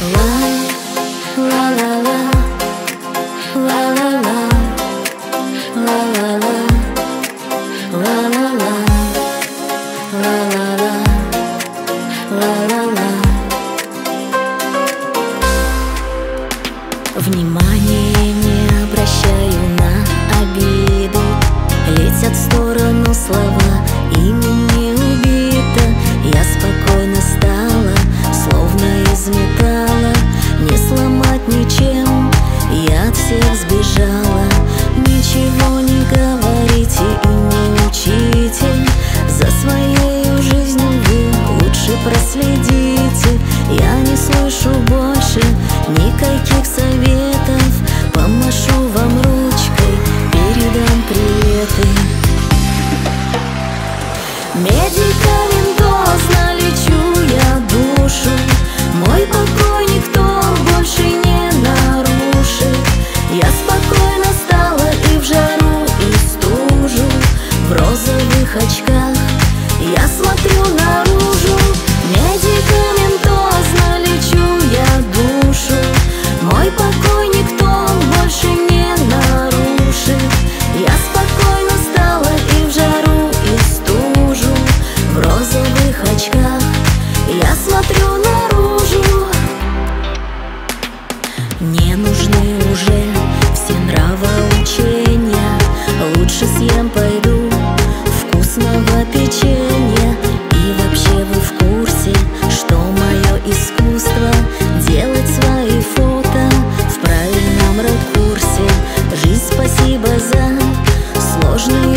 Внимание не обращаю на обиду, летят в сторону слова, ими не убито. Я спокойно стала, словно из металла, не сломать ничем, я от всех сбежала. Ничего не говорите и не учите, за своей жизнью вы лучше проследите. Я не слышу больше никаких советов, помашу вам ручкой, передам приветы. Медикаментозно лечу я душу, мой покой никто больше не нарушит. Я спокойно стала и в жару, и в стужу, в розовых очках я смотрю наружу. Медикаментозно лечу я душу, мой покой никто больше не нарушит. Я спокойно стала и в жару, и в стужу, в розовых очках я смотрю наружу. Не нужны уже все нравоучения, лучше съем пойду вкусного печенья. И вообще вы в курсе, что мое искусство делать свои фото в правильном ракурсе. Жизнь, спасибо за сложные